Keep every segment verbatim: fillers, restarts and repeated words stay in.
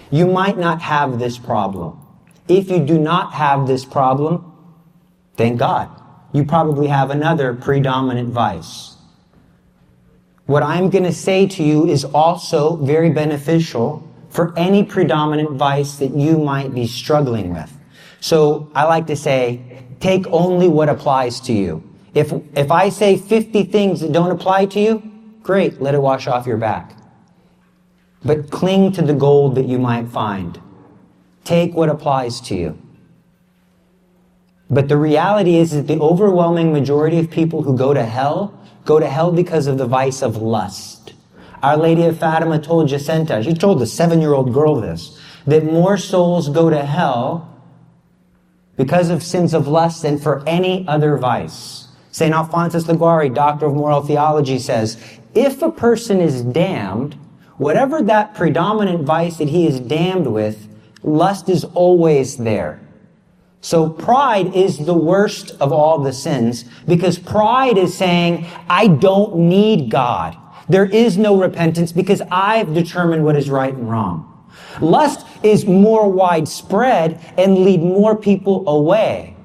You might not have this problem. If you do not have this problem, thank God. You probably have another predominant vice. What I'm going to say to you is also very beneficial for any predominant vice that you might be struggling with. So I like to say, take only what applies to you. If, if I say fifty things that don't apply to you, great, let it wash off your back. But cling to the gold that you might find. Take what applies to you. But the reality is that the overwhelming majority of people who go to hell, go to hell because of the vice of lust. Our Lady of Fatima told Jacinta, she told the seven-year-old girl this, that more souls go to hell because of sins of lust than for any other vice. Saint Alphonsus Liguori, Doctor of Moral Theology, says, if a person is damned, whatever that predominant vice that he is damned with, lust is always there. So pride is the worst of all the sins, because pride is saying, I don't need God. There is no repentance because I've determined what is right and wrong. Lust is more widespread and lead more people away.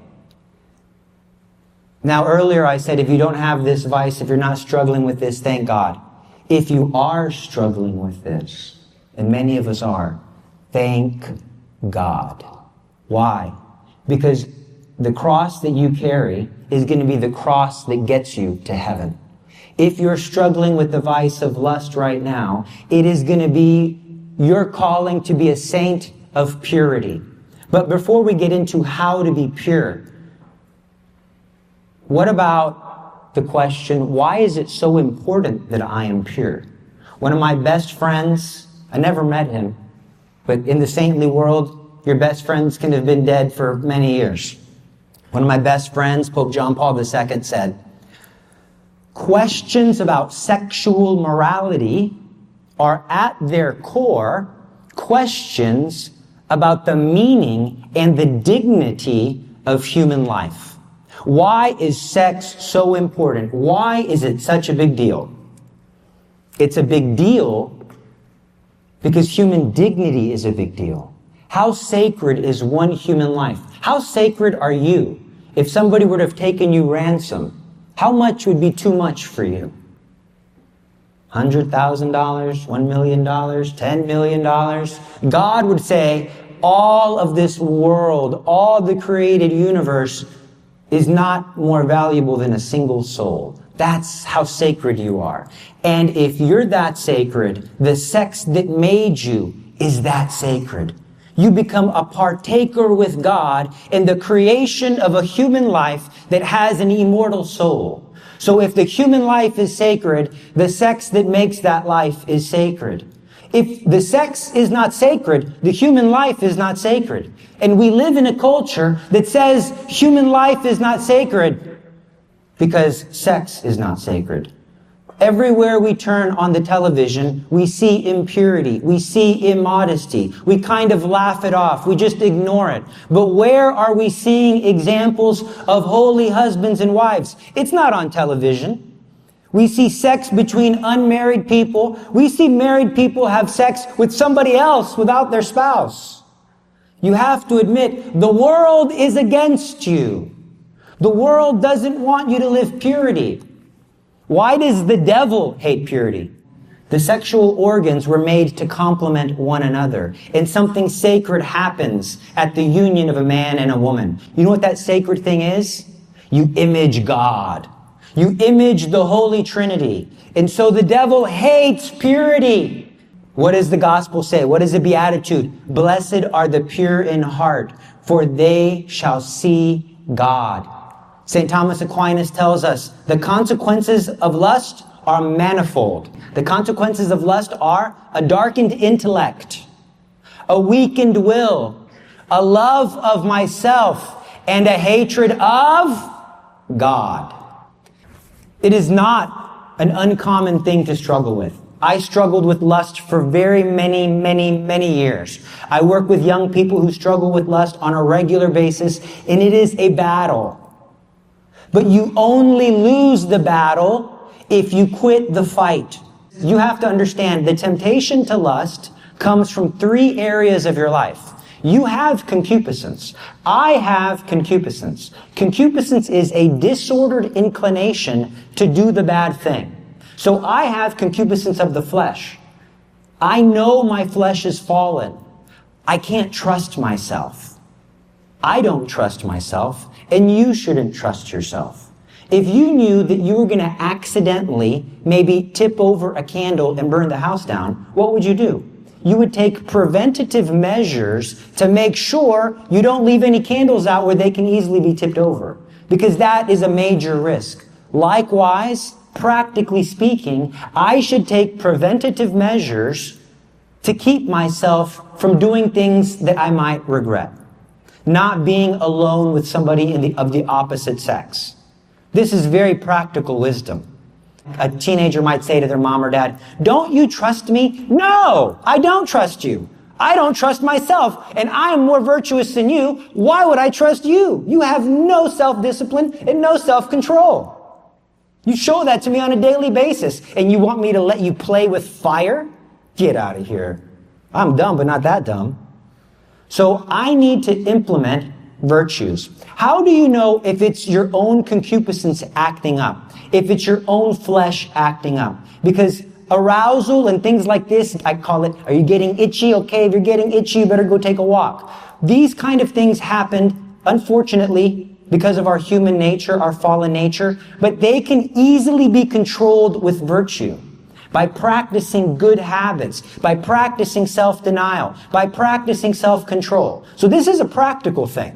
Now earlier I said, if you don't have this vice, if you're not struggling with this, thank God. If you are struggling with this, and many of us are, thank God. Why? Because the cross that you carry is going to be the cross that gets you to heaven. If you're struggling with the vice of lust right now, it is going to be your calling to be a saint of purity. But before we get into how to be pure, what about the question, why is it so important that I am pure? One of my best friends, I never met him, but in the saintly world, your best friends can have been dead for many years. One of my best friends, Pope John Paul the Second, said, questions about sexual morality are at their core questions about the meaning and the dignity of human life. Why is sex so important? Why is it such a big deal? It's a big deal because human dignity is a big deal. How sacred is one human life? How sacred are you? If somebody would have taken you ransom, how much would be too much for you? one hundred thousand dollars, one million dollars, ten million dollars? God would say, all of this world, all the created universe is not more valuable than a single soul. That's how sacred you are. And if you're that sacred, the sex that made you is that sacred. You become a partaker with God in the creation of a human life that has an immortal soul. So if the human life is sacred, the sex that makes that life is sacred. If the sex is not sacred, the human life is not sacred. And we live in a culture that says human life is not sacred because sex is not sacred. Everywhere we turn on the television, we see impurity, we see immodesty. We kind of laugh it off, we just ignore it. But where are we seeing examples of holy husbands and wives? It's not on television. We see sex between unmarried people. We see married people have sex with somebody else without their spouse. You have to admit, the world is against you. The world doesn't want you to live purity. Why does the devil hate purity? The sexual organs were made to complement one another, and something sacred happens at the union of a man and a woman. You know what that sacred thing is? You image God. You image the Holy Trinity. And so the devil hates purity. What does the gospel say? What is the beatitude? Blessed are the pure in heart, for they shall see God. Saint Thomas Aquinas tells us the consequences of lust are manifold. The consequences of lust are a darkened intellect, a weakened will, a love of myself, and a hatred of God. It is not an uncommon thing to struggle with. I struggled with lust for very many, many, many years. I work with young people who struggle with lust on a regular basis, and it is a battle. But you only lose the battle if you quit the fight. You have to understand the temptation to lust comes from three areas of your life. You have concupiscence. I have concupiscence. Concupiscence is a disordered inclination to do the bad thing. So I have concupiscence of the flesh. I know my flesh is fallen. I can't trust myself. I don't trust myself, and you shouldn't trust yourself. If you knew that you were going to accidentally maybe tip over a candle and burn the house down, what would you do? You would take preventative measures to make sure you don't leave any candles out where they can easily be tipped over, because that is a major risk. Likewise, practically speaking, I should take preventative measures to keep myself from doing things that I might regret. Not being alone with somebody in the, of the opposite sex. This is very practical wisdom. A teenager might say to their mom or dad, "Don't you trust me?" "No, I don't trust you. I don't trust myself, and I am more virtuous than you. Why would I trust you? You have no self-discipline and no self-control. You show that to me on a daily basis, and you want me to let you play with fire? Get out of here. I'm dumb, but not that dumb." So I need to implement virtues. How do you know if it's your own concupiscence acting up? If it's your own flesh acting up? Because arousal and things like this, I call it, are you getting itchy? Okay, if you're getting itchy, you better go take a walk. These kind of things happen, unfortunately, because of our human nature, our fallen nature, but they can easily be controlled with virtue. By practicing good habits, by practicing self-denial, by practicing self-control. So this is a practical thing.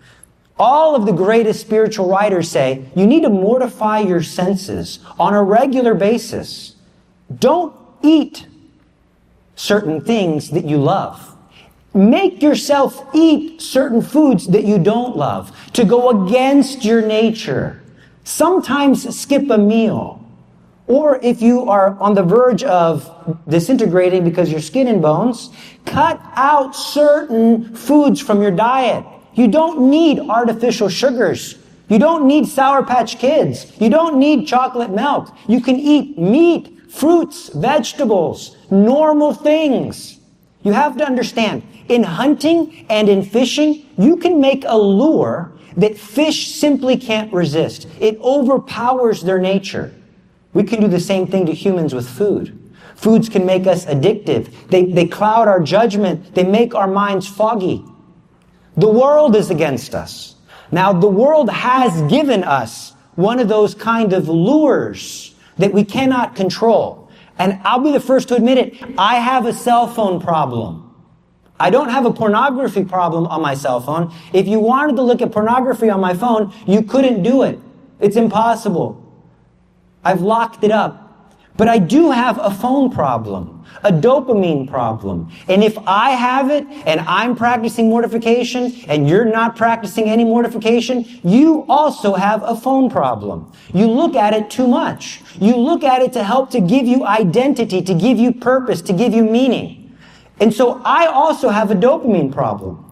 All of the greatest spiritual writers say you need to mortify your senses on a regular basis. Don't eat certain things that you love. Make yourself eat certain foods that you don't love to go against your nature. Sometimes skip a meal. Or if you are on the verge of disintegrating because you're skin and bones, cut out certain foods from your diet. You don't need artificial sugars. You don't need Sour Patch Kids. You don't need chocolate milk. You can eat meat, fruits, vegetables, normal things. You have to understand, in hunting and in fishing, you can make a lure that fish simply can't resist. It overpowers their nature. We can do the same thing to humans with food. Foods can make us addictive. They, they cloud our judgment. They make our minds foggy. The world is against us. Now, the world has given us one of those kind of lures that we cannot control. And I'll be the first to admit it. I have a cell phone problem. I don't have a pornography problem on my cell phone. If you wanted to look at pornography on my phone, you couldn't do it. It's impossible. I've locked it up. But I do have a phone problem, a dopamine problem. And if I have it and I'm practicing mortification and you're not practicing any mortification, you also have a phone problem. You look at it too much. You look at it to help to give you identity, to give you purpose, to give you meaning. And so I also have a dopamine problem.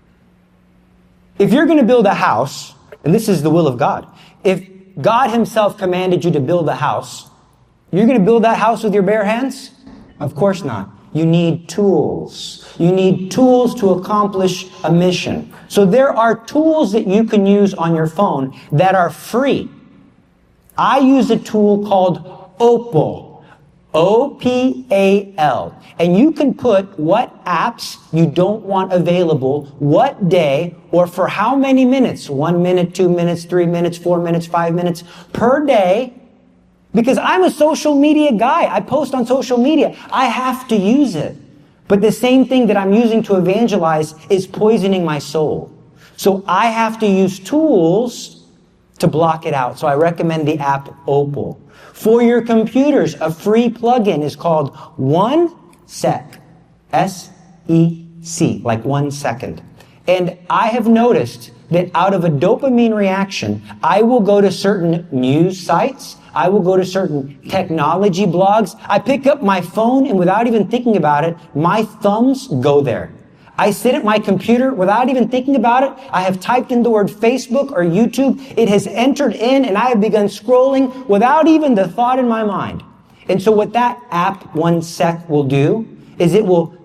If you're going to build a house, and this is the will of God, if God himself commanded you to build a house, you're going to build that house with your bare hands? Of course not. You need tools. You need tools to accomplish a mission. So there are tools that you can use on your phone that are free. I use a tool called Opal. O P A L. And you can put what apps you don't want available, what day, or for how many minutes, one minute, two minutes, three minutes, four minutes, five minutes per day. Because I'm a social media guy. I post on social media. I have to use it. But the same thing that I'm using to evangelize is poisoning my soul. So I have to use tools to block it out. So I recommend the app Opal. For your computers, a free plugin is called OneSec. S E C, like one second. And I have noticed that out of a dopamine reaction, I will go to certain news sites. I will go to certain technology blogs. I pick up my phone and without even thinking about it, my thumbs go there. I sit at my computer without even thinking about it. I have typed in the word Facebook or YouTube. It has entered in and I have begun scrolling without even the thought in my mind. And so what that app OneSec will do is it will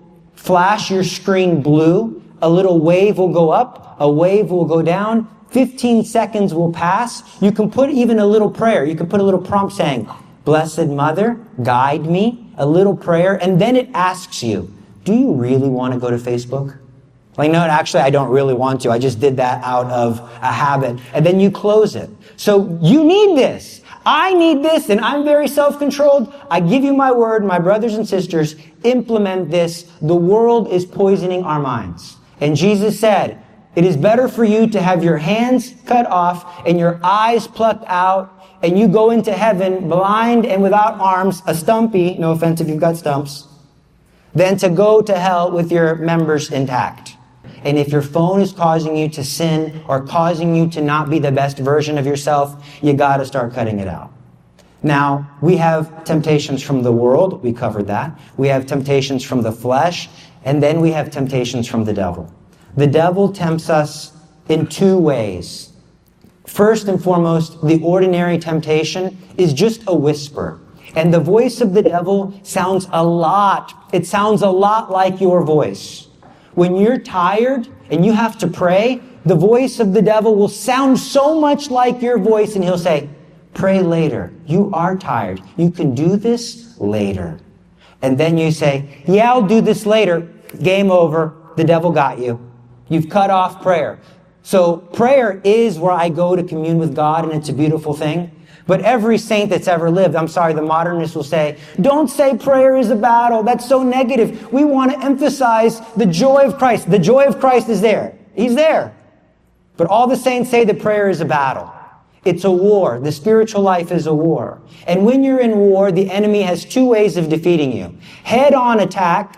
flash your screen blue, a little wave will go up, a wave will go down, fifteen seconds will pass. You can put even a little prayer. You can put a little prompt saying, Blessed Mother, guide me, a little prayer, and then it asks you, do you really want to go to Facebook? Like, no, actually, I don't really want to. I just did that out of a habit. And then you close it. So you need this. I need this, and I'm very self-controlled. I give you my word, my brothers and sisters, implement this. The world is poisoning our minds. And Jesus said, it is better for you to have your hands cut off and your eyes plucked out, and you go into heaven blind and without arms, a stumpy, no offense if you've got stumps, than to go to hell with your members intact. And if your phone is causing you to sin or causing you to not be the best version of yourself, you got to start cutting it out. Now, we have temptations from the world. We covered that. We have temptations from the flesh. And then we have temptations from the devil. The devil tempts us in two ways. First and foremost, the ordinary temptation is just a whisper. And the voice of the devil sounds a lot. It sounds a lot like your voice. When you're tired and you have to pray, the voice of the devil will sound so much like your voice, and he'll say, pray later. You are tired. You can do this later. And then you say, yeah, I'll do this later. Game over. The devil got you. You've cut off prayer. So prayer is where I go to commune with God, and it's a beautiful thing. But every saint that's ever lived, I'm sorry, the modernists will say, don't say prayer is a battle. That's so negative. We want to emphasize the joy of Christ. The joy of Christ is there. He's there. But all the saints say that prayer is a battle. It's a war. The spiritual life is a war. And when you're in war, the enemy has two ways of defeating you. Head-on attack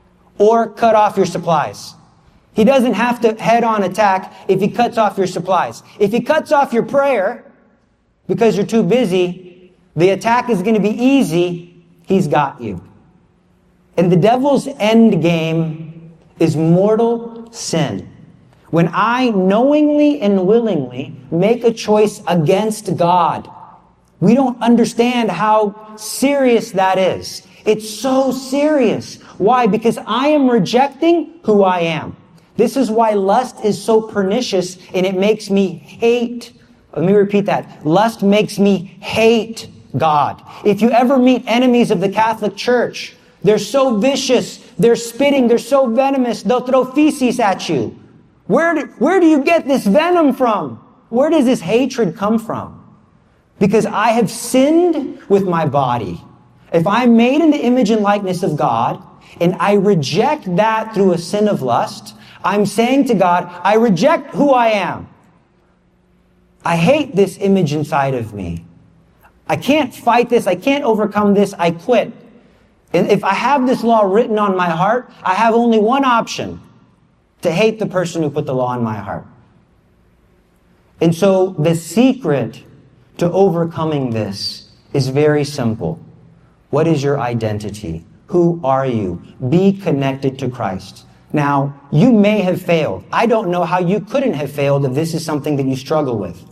or cut off your supplies. He doesn't have to head-on attack if he cuts off your supplies. If he cuts off your prayer because you're too busy, the attack is going to be easy. He's got you. And the devil's end game is mortal sin. When I knowingly and willingly make a choice against God, we don't understand how serious that is. It's so serious. Why? Because I am rejecting who I am. This is why lust is so pernicious, and it makes me hate. Let me repeat that. Lust makes me hate God. If you ever meet enemies of the Catholic Church, they're so vicious, they're spitting, they're so venomous, they'll throw feces at you. Where do, where do you get this venom from? Where does this hatred come from? Because I have sinned with my body. If I'm made in the image and likeness of God, and I reject that through a sin of lust, I'm saying to God, I reject who I am. I hate this image inside of me. I can't fight this. I can't overcome this. I quit. And if I have this law written on my heart, I have only one option: to hate the person who put the law in my heart. And so the secret to overcoming this is very simple. What is your identity? Who are you? Be connected to Christ. Now, you may have failed. I don't know how you couldn't have failed if this is something that you struggle with.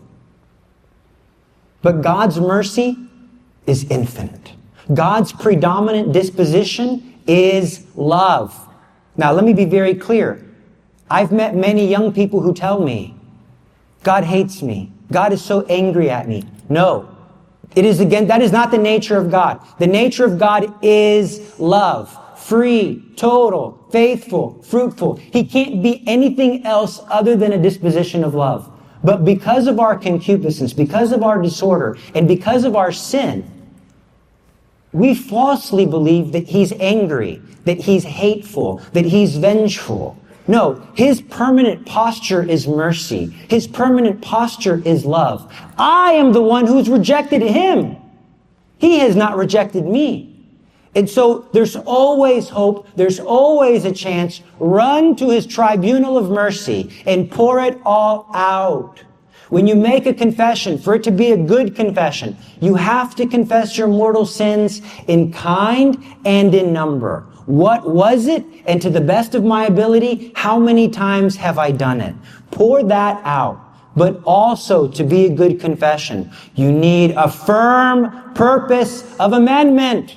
But God's mercy is infinite. God's predominant disposition is love. Now, let me be very clear. I've met many young people who tell me, God hates me. God is so angry at me. No. It is again, that is not the nature of God. The nature of God is love. Free, total, faithful, fruitful. He can't be anything else other than a disposition of love. But because of our concupiscence, because of our disorder, and because of our sin, we falsely believe that He's angry, that He's hateful, that He's vengeful. No, His permanent posture is mercy. His permanent posture is love. I am the one who's rejected Him. He has not rejected me. And so there's always hope. There's always a chance. Run to His tribunal of mercy and pour it all out. When you make a confession, for it to be a good confession, you have to confess your mortal sins in kind and in number. What was it? And to the best of my ability, how many times have I done it? Pour that out. But also, to be a good confession, you need a firm purpose of amendment.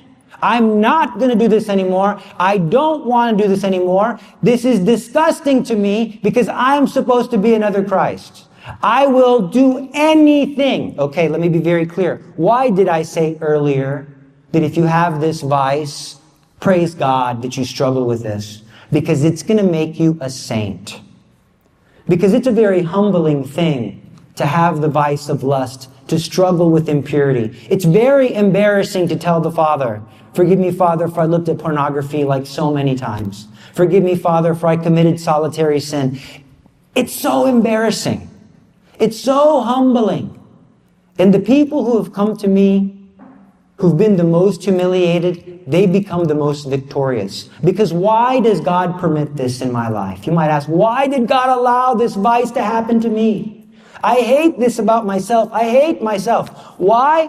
I'm not going to do this anymore. I don't want to do this anymore. This is disgusting to me because I'm supposed to be another Christ. I will do anything. Okay, let me be very clear. Why did I say earlier that if you have this vice, praise God that you struggle with this? Because it's going to make you a saint. Because it's a very humbling thing to have the vice of lust, to struggle with impurity. It's very embarrassing to tell the Father, forgive me, Father, for I looked at pornography like so many times. Forgive me, Father, for I committed solitary sin. It's so embarrassing. It's so humbling. And the people who have come to me, who've been the most humiliated, they become the most victorious. Because why does God permit this in my life? You might ask, why did God allow this vice to happen to me? I hate this about myself. I hate myself. Why?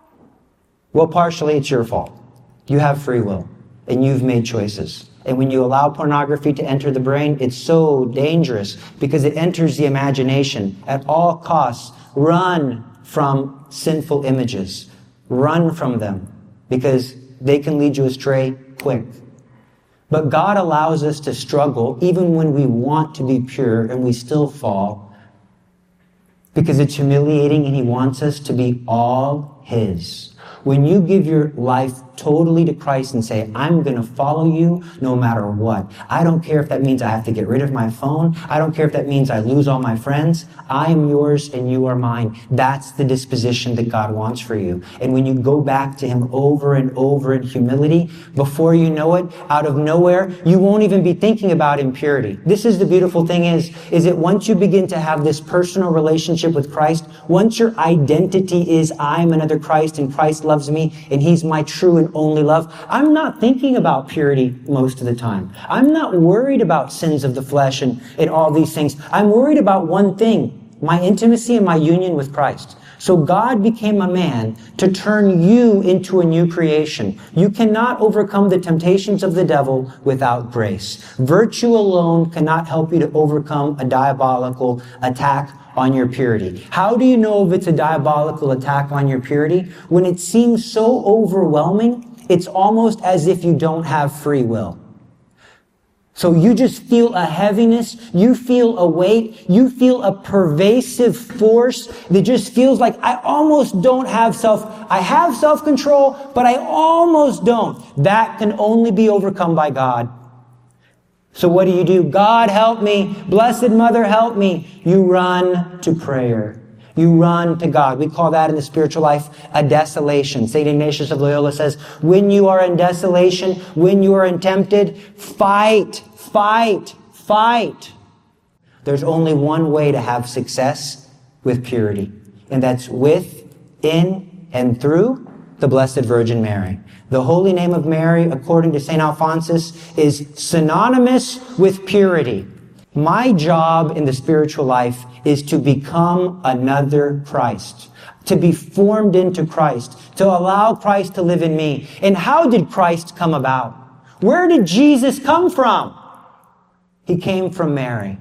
Well, partially it's your fault. You have free will, and you've made choices. And when you allow pornography to enter the brain, it's so dangerous because it enters the imagination. At all costs, run from sinful images. Run from them because they can lead you astray quick. But God allows us to struggle even when we want to be pure and we still fall, because it's humiliating and He wants us to be all His. When you give your life totally to Christ and say, I'm going to follow you no matter what. I don't care if that means I have to get rid of my phone. I don't care if that means I lose all my friends. I am yours and you are mine. That's the disposition that God wants for you. And when you go back to Him over and over in humility, before you know it, out of nowhere, you won't even be thinking about impurity. This is the beautiful thing is, is that once you begin to have this personal relationship with Christ, once your identity is I'm another Christ and Christ loves me and He's my true and only love, I'm not thinking about purity most of the time. I'm not worried about sins of the flesh and, and all these things. I'm worried about one thing, my intimacy and my union with Christ. So God became a man to turn you into a new creation. You cannot overcome the temptations of the devil without grace. Virtue alone cannot help you to overcome a diabolical attack on your purity. How do you know if it's a diabolical attack on your purity? When it seems so overwhelming, it's almost as if you don't have free will. So you just feel a heaviness, you feel a weight, you feel a pervasive force that just feels like I almost don't have self, I have self-control, but I almost don't. That can only be overcome by God. So what do you do? God help me. Blessed Mother help me. You run to prayer. You run to God. We call that in the spiritual life a desolation. Saint Ignatius of Loyola says, when you are in desolation, when you are in tempted, fight, fight, fight. There's only one way to have success with purity, and that's with, in, and through the Blessed Virgin Mary. The holy name of Mary, according to Saint Alphonsus, is synonymous with purity. My job in the spiritual life is to become another Christ, to be formed into Christ, to allow Christ to live in me. And how did Christ come about? Where did Jesus come from? He came from Mary.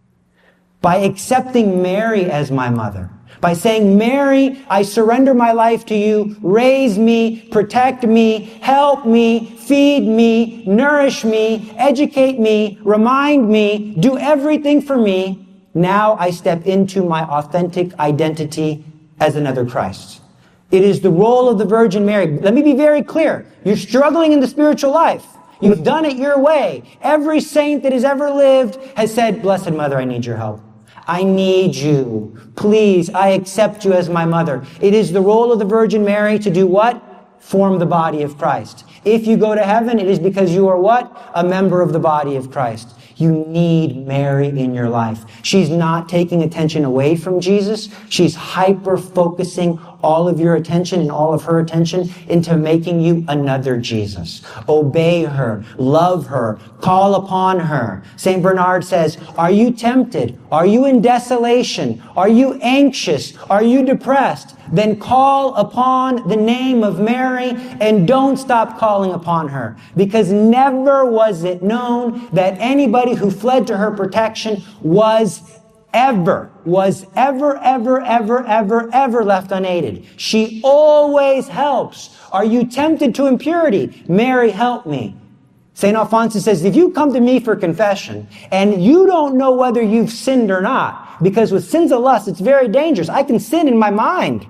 By accepting Mary as my mother, by saying, Mary, I surrender my life to you, raise me, protect me, help me, feed me, nourish me, educate me, remind me, do everything for me. Now I step into my authentic identity as another Christ. It is the role of the Virgin Mary. Let me be very clear. You're struggling in the spiritual life. You've done it your way. Every saint that has ever lived has said, Blessed Mother, I need your help. I need you. Please, I accept you as my mother. It is the role of the Virgin Mary to do what? Form the body of Christ. If you go to heaven, it is because you are what? A member of the body of Christ. You need Mary in your life. She's not taking attention away from Jesus. She's hyper-focusing all of your attention and all of her attention into making you another Jesus. Obey her. Love her. Call upon her. Saint Bernard says, are you tempted? Are you in desolation? Are you anxious? Are you depressed? Then call upon the name of Mary and don't stop calling upon her. Because never was it known that anybody who fled to her protection was ever, was ever, ever, ever, ever, ever left unaided. She always helps, Are you tempted to impurity? Mary, help me. Saint Alphonsus says, if you come to me for confession and you don't know whether you've sinned or not, because with sins of lust, it's very dangerous. I can sin in my mind.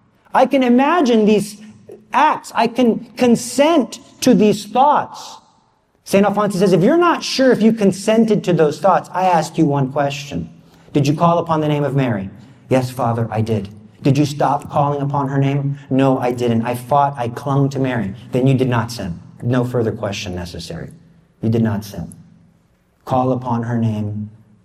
I can imagine these acts. I can consent to these thoughts. Saint Alphonsus says, if you're not sure if you consented to those thoughts, I ask you one question. Did you call upon the name of Mary? Yes, Father, I did. Did you stop calling upon her name? No, I didn't. I fought, I clung to Mary. Then you did not sin. No further question necessary. You did not sin. Call upon her name.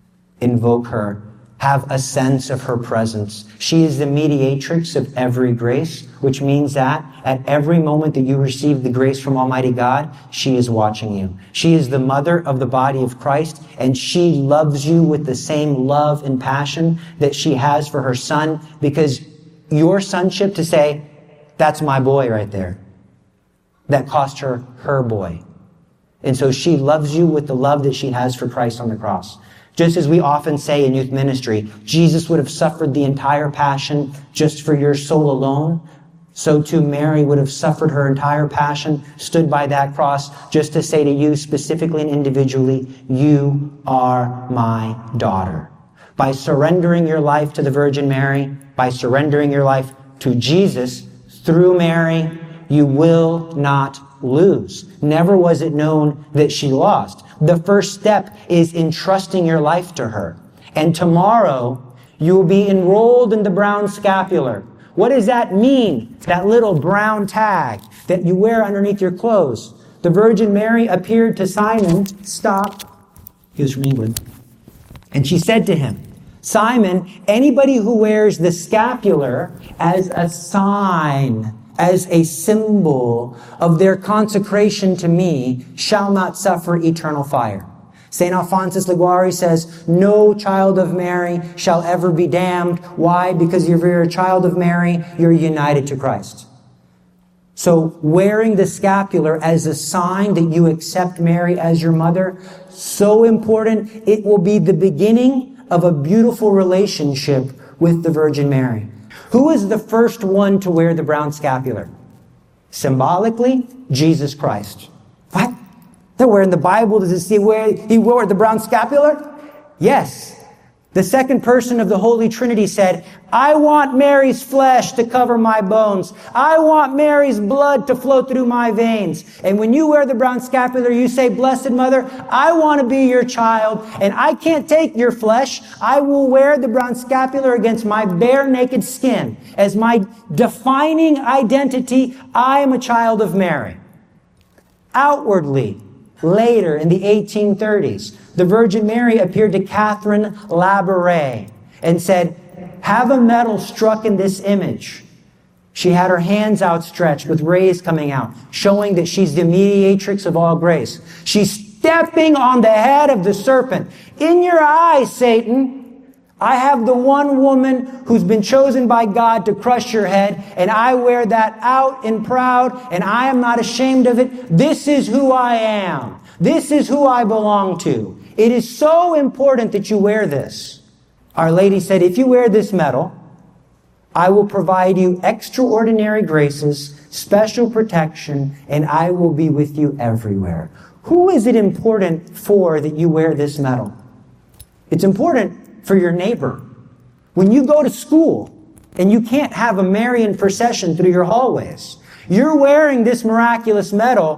Invoke her. Have a sense of her presence. She is the mediatrix of every grace, which means that at every moment that you receive the grace from Almighty God, she is watching you. She is the mother of the body of Christ, and she loves you with the same love and passion that she has for her son, because your sonship, to say, that's my boy right there, that cost her her boy. And so she loves you with the love that she has for Christ on the cross. Just as we often say in youth ministry, Jesus would have suffered the entire passion just for your soul alone. So too Mary would have suffered her entire passion, stood by that cross, just to say to you specifically and individually, you are my daughter. By surrendering your life to the Virgin Mary, by surrendering your life to Jesus through Mary, you will not lose. Never was it known that she lost. The first step is entrusting your life to her. And tomorrow, you will be enrolled in the brown scapular. What does that mean? That little brown tag that you wear underneath your clothes. The Virgin Mary appeared to Simon. Stop. He was from England. And she said to him, Simon, anybody who wears the scapular as a sign, as a symbol of their consecration to me, shall not suffer eternal fire. Saint Alphonsus Liguori says, no child of Mary shall ever be damned. Why? Because if you're a child of Mary, you're united to Christ. So wearing the scapular as a sign that you accept Mary as your mother, so important. It will be the beginning of a beautiful relationship with the Virgin Mary. Who is the first one to wear the brown scapular? Symbolically, Jesus Christ. What? They're wearing the Bible. Does it say where he wore the brown scapular? Yes. The second person of the Holy Trinity said, I want Mary's flesh to cover my bones. I want Mary's blood to flow through my veins. And when you wear the brown scapular, you say, Blessed Mother, I want to be your child, and I can't take your flesh. I will wear the brown scapular against my bare naked skin. As my defining identity, I am a child of Mary. Outwardly, later in the eighteen thirties, the Virgin Mary appeared to Catherine Labouré and said, have a medal struck in this image. She had her hands outstretched with rays coming out, showing that she's the mediatrix of all grace. She's stepping on the head of the serpent. In your eyes, Satan, I have the one woman who's been chosen by God to crush your head, and I wear that out and proud, and I am not ashamed of it. This is who I am. This is who I belong to. It is so important that you wear this. Our Lady said, if you wear this medal, I will provide you extraordinary graces, special protection, and I will be with you everywhere. Who is it important for that you wear this medal? It's important for your neighbor. When you go to school and you can't have a Marian procession through your hallways, you're wearing this miraculous medal.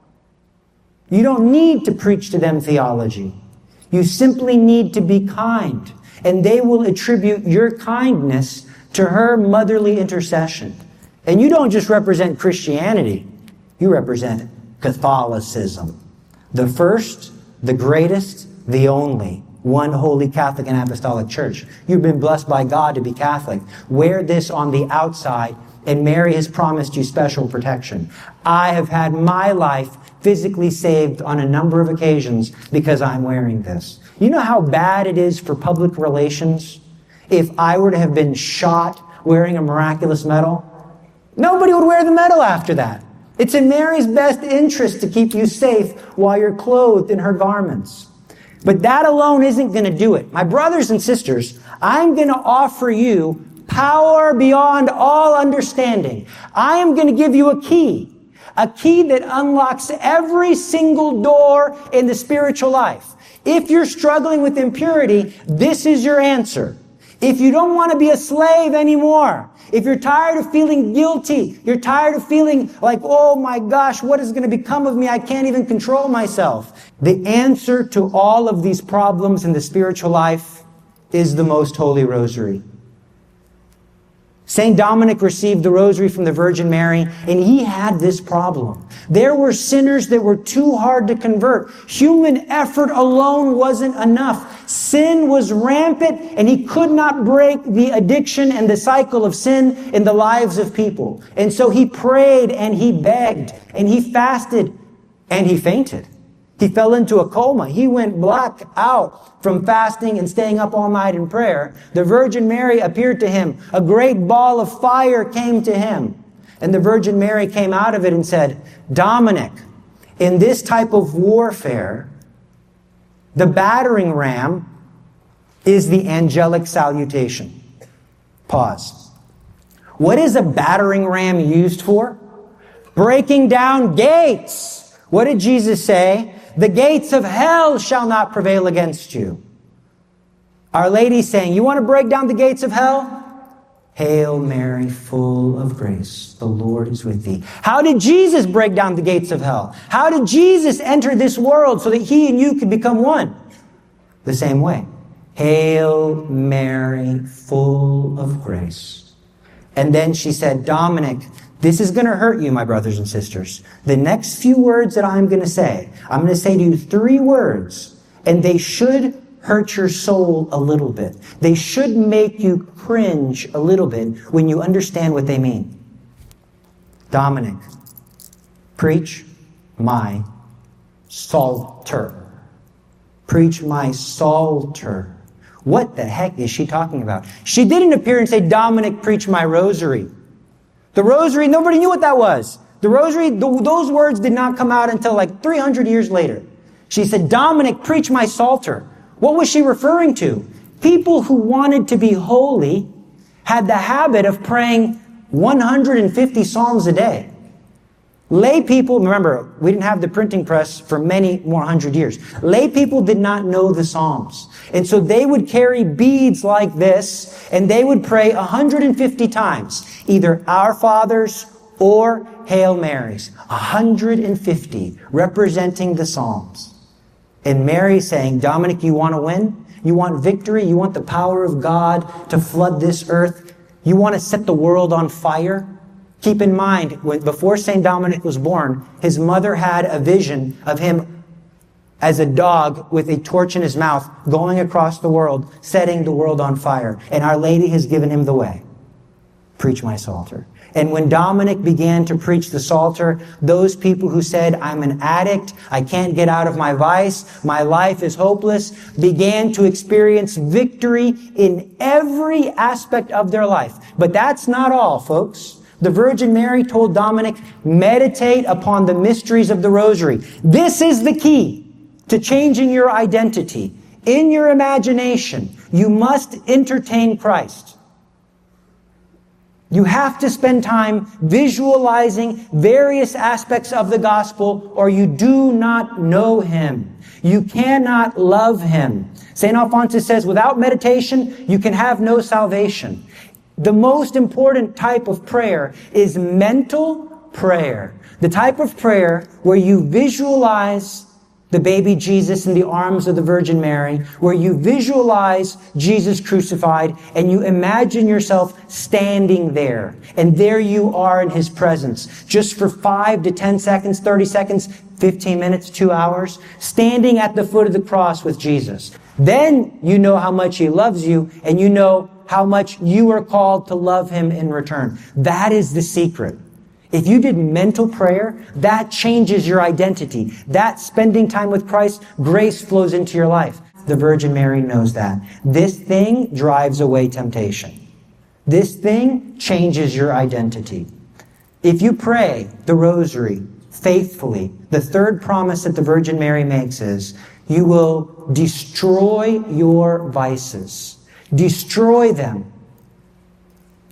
You don't need to preach to them theology. You simply need to be kind, and they will attribute your kindness to her motherly intercession. And you don't just represent Christianity, you represent Catholicism. The first, the greatest, the only, one holy Catholic and Apostolic Church. You've been blessed by God to be Catholic. Wear this on the outside, and Mary has promised you special protection. I have had my life physically saved on a number of occasions because I'm wearing this. You know how bad it is for public relations if I were to have been shot wearing a miraculous medal? Nobody would wear the medal after that. It's in Mary's best interest to keep you safe while you're clothed in her garments. But that alone isn't going to do it. My brothers and sisters, I'm going to offer you power beyond all understanding. I am going to give you a key. A key that unlocks every single door in the spiritual life. If you're struggling with impurity, this is your answer. If you don't want to be a slave anymore, if you're tired of feeling guilty, you're tired of feeling like, oh my gosh, what is going to become of me? I can't even control myself. The answer to all of these problems in the spiritual life is the Most Holy Rosary. Saint Dominic received the rosary from the Virgin Mary, and he had this problem. There were sinners that were too hard to convert. Human effort alone wasn't enough. Sin was rampant, and he could not break the addiction and the cycle of sin in the lives of people. And so he prayed, and he begged, and he fasted, and he fainted. He fell into a coma. He went black out from fasting and staying up all night in prayer. The Virgin Mary appeared to him. A great ball of fire came to him. And the Virgin Mary came out of it and said, Dominic, in this type of warfare, the battering ram is the angelic salutation. Pause. What is a battering ram used for? Breaking down gates. What did Jesus say? The gates of hell shall not prevail against you. Our Lady's saying, you want to break down the gates of hell? Hail Mary, full of grace, the Lord is with thee. How did Jesus break down the gates of hell? How did Jesus enter this world so that he and you could become one? The same way. Hail Mary, full of grace. And then she said, Dominic, this is going to hurt you, my brothers and sisters. The next few words that I'm going to say, I'm going to say to you three words, and they should hurt your soul a little bit. They should make you cringe a little bit when you understand what they mean. Dominic, preach my Psalter. Preach my Psalter. What the heck is she talking about? She didn't appear and say, Dominic, preach my rosary. The rosary, nobody knew what that was. The rosary, th- those words did not come out until like three hundred years later. She said, Dominic, preach my Psalter. What was she referring to? People who wanted to be holy had the habit of praying one hundred fifty psalms a day. Lay people, remember, we didn't have the printing press for many more hundred years. Lay people did not know the Psalms. And so they would carry beads like this, and they would pray one hundred fifty times, either Our Fathers or Hail Marys. one hundred fifty, representing the Psalms. And Mary saying, Dominic, you want to win? You want victory? You want the power of God to flood this earth? You want to set the world on fire? Keep in mind, when, before Saint Dominic was born, his mother had a vision of him as a dog with a torch in his mouth going across the world, setting the world on fire. And Our Lady has given him the way. Preach my Psalter. And when Dominic began to preach the Psalter, those people who said, I'm an addict, I can't get out of my vice, my life is hopeless, began to experience victory in every aspect of their life. But that's not all, folks. The Virgin Mary told Dominic, meditate upon the mysteries of the Rosary. This is the key to changing your identity. In your imagination, you must entertain Christ. You have to spend time visualizing various aspects of the gospel, or you do not know Him. You cannot love Him. Saint Alphonsus says, without meditation, you can have no salvation. The most important type of prayer is mental prayer. The type of prayer where you visualize the baby Jesus in the arms of the Virgin Mary, where you visualize Jesus crucified and you imagine yourself standing there. And there you are in His presence, just for five to ten seconds, thirty seconds, fifteen minutes, two hours, standing at the foot of the cross with Jesus. Then you know how much He loves you, and you know how much you are called to love Him in return. That is the secret. If you did mental prayer, that changes your identity. That spending time with Christ, grace flows into your life. The Virgin Mary knows that. This thing drives away temptation. This thing changes your identity. If you pray the Rosary faithfully, the third promise that the Virgin Mary makes is, you will destroy your vices. Destroy them.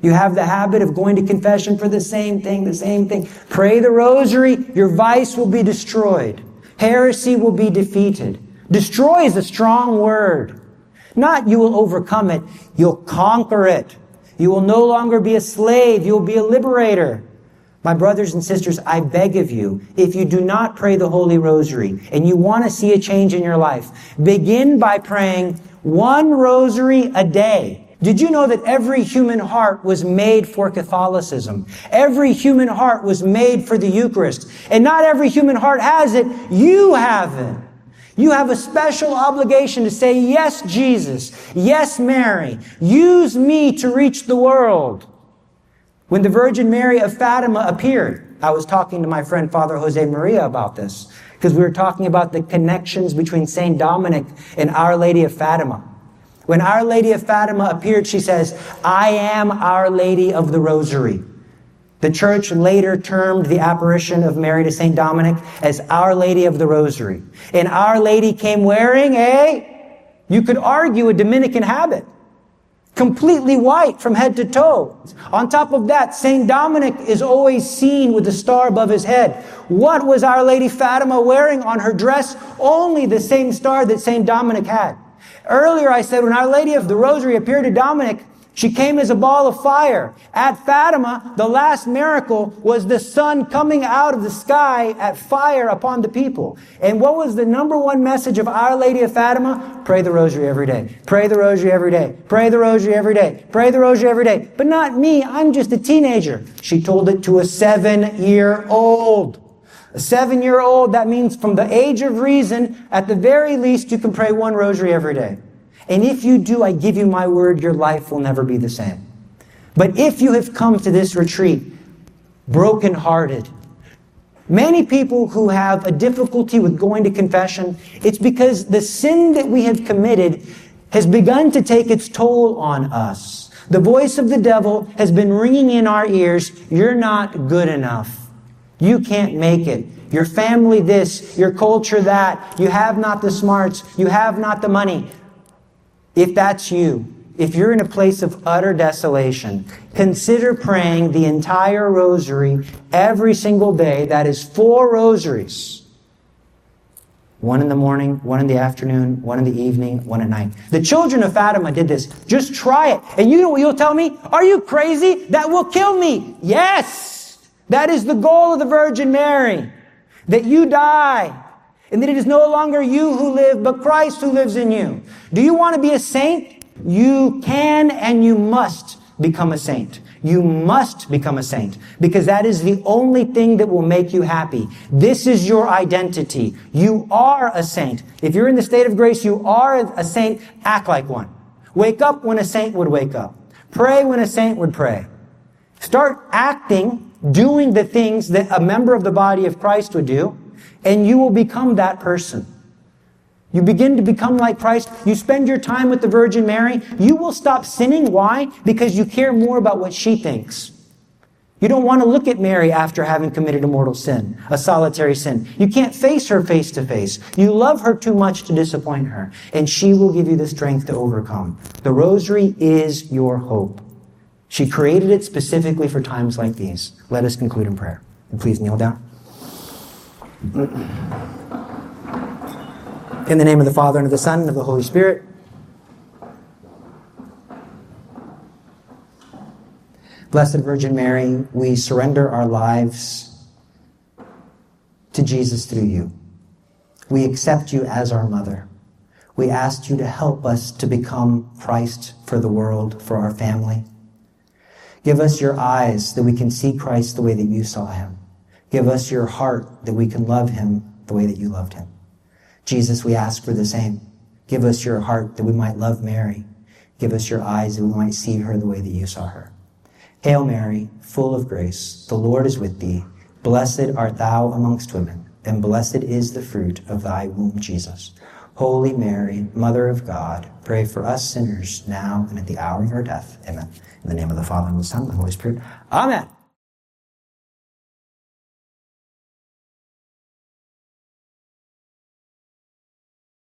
You have the habit of going to confession for the same thing, the same thing. Pray the rosary, your vice will be destroyed. Heresy will be defeated. Destroy is a strong word. Not you will overcome it, you'll conquer it. You will no longer be a slave, you'll be a liberator. My brothers and sisters, I beg of you, if you do not pray the Holy Rosary and you want to see a change in your life, begin by praying one rosary a day. Did you know that every human heart was made for Catholicism? Every human heart was made for the Eucharist. And not every human heart has it. You have it. You have a special obligation to say, yes, Jesus. Yes, Mary. Use me to reach the world. When the Virgin Mary of Fatima appeared, I was talking to my friend Father Jose Maria about this, because we were talking about the connections between Saint Dominic and Our Lady of Fatima. When Our Lady of Fatima appeared, she says, I am Our Lady of the Rosary. The church later termed the apparition of Mary to Saint Dominic as Our Lady of the Rosary. And Our Lady came wearing a, you could argue, a Dominican habit. Completely white from head to toe. On top of that, Saint Dominic is always seen with the star above his head. What was Our Lady Fatima wearing on her dress? Only the same star that Saint Dominic had. Earlier I said when Our Lady of the Rosary appeared to Dominic, she came as a ball of fire. At Fatima, the last miracle was the sun coming out of the sky at fire upon the people. And what was the number one message of Our Lady of Fatima? Pray the Rosary every day. Pray the Rosary every day. Pray the Rosary every day. Pray the Rosary every day. But not me, I'm just a teenager. She told it to a seven-year-old. A seven-year-old, that means from the age of reason, at the very least, you can pray one rosary every day. And if you do, I give you my word, your life will never be the same. But if you have come to this retreat brokenhearted, many people who have a difficulty with going to confession, it's because the sin that we have committed has begun to take its toll on us. The voice of the devil has been ringing in our ears, you're not good enough. You can't make it. Your family this, your culture that. You have not the smarts. You have not the money. If that's you, if you're in a place of utter desolation, consider praying the entire rosary every single day. That is four rosaries. One in the morning, one in the afternoon, one in the evening, one at night. The children of Fatima did this. Just try it. And you know what you'll tell me? Are you crazy? That will kill me. Yes! That is the goal of the Virgin Mary. That you die. And that it is no longer you who live, but Christ who lives in you. Do you want to be a saint? You can and you must become a saint. You must become a saint. Because that is the only thing that will make you happy. This is your identity. You are a saint. If you're in the state of grace, you are a saint. Act like one. Wake up when a saint would wake up. Pray when a saint would pray. Start acting, doing the things that a member of the body of Christ would do, and you will become that person. You begin to become like Christ. You spend your time with the Virgin Mary. You will stop sinning. Why? Because you care more about what she thinks. You don't want to look at Mary after having committed a mortal sin, a solitary sin. You can't face her face to face. You love her too much to disappoint her, and she will give you the strength to overcome. The Rosary is your hope. She created it specifically for times like these. Let us conclude in prayer. And please kneel down. In the name of the Father, and of the Son, and of the Holy Spirit. Blessed Virgin Mary, we surrender our lives to Jesus through you. We accept you as our mother. We ask you to help us to become Christ for the world, for our family. Give us your eyes that we can see Christ the way that you saw him. Give us your heart that we can love him the way that you loved him. Jesus, we ask for the same. Give us your heart that we might love Mary. Give us your eyes that we might see her the way that you saw her. Hail Mary, full of grace, the Lord is with thee. Blessed art thou amongst women, and blessed is the fruit of thy womb, Jesus. Holy Mary, Mother of God, pray for us sinners now and at the hour of our death. Amen. In the name of the Father, and the Son, and the Holy Spirit. Amen.